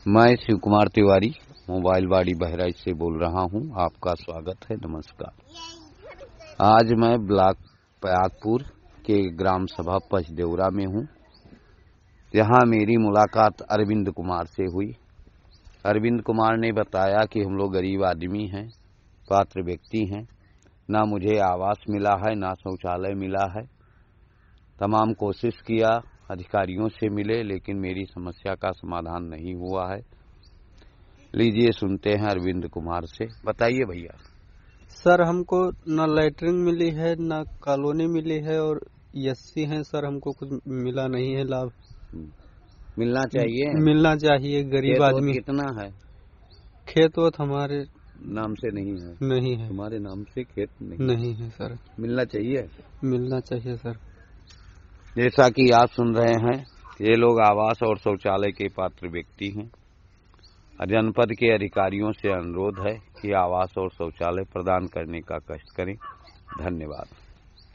मैं शिव कुमार तिवारी मोबाइल बाड़ी बहराइच से बोल रहा हूं। आपका स्वागत है। नमस्कार। आज मैं ब्लॉक पयागपुर के ग्राम सभा पचदेवरा में हूं। यहां मेरी मुलाकात अरविंद कुमार से हुई। अरविंद कुमार ने बताया कि हम लोग गरीब आदमी हैं, पात्र व्यक्ति हैं, ना मुझे आवास मिला है, ना शौचालय मिला है। तमाम कोशिश किया, अधिकारियों से मिले, लेकिन मेरी समस्या का समाधान नहीं हुआ है। लीजिए सुनते हैं अरविंद कुमार से। बताइए भैया। सर, हमको न लैटरिन मिली है, न कॉलोनी मिली है और एससी है सर। हमको कुछ मिला नहीं है लाभ। मिलना चाहिए। मिलना चाहिए, गरीब आदमी। कितना है? खेत वोत हमारे नाम से नहीं है। नहीं है। तुम्हारे नाम से खेत नहीं है सर। मिलना चाहिए। मिलना चाहिए सर। जैसा कि आप सुन रहे हैं, ये लोग आवास और शौचालय के पात्र व्यक्ति हैं। जनपद के अधिकारियों से अनुरोध है कि आवास और शौचालय प्रदान करने का कष्ट करें। धन्यवाद।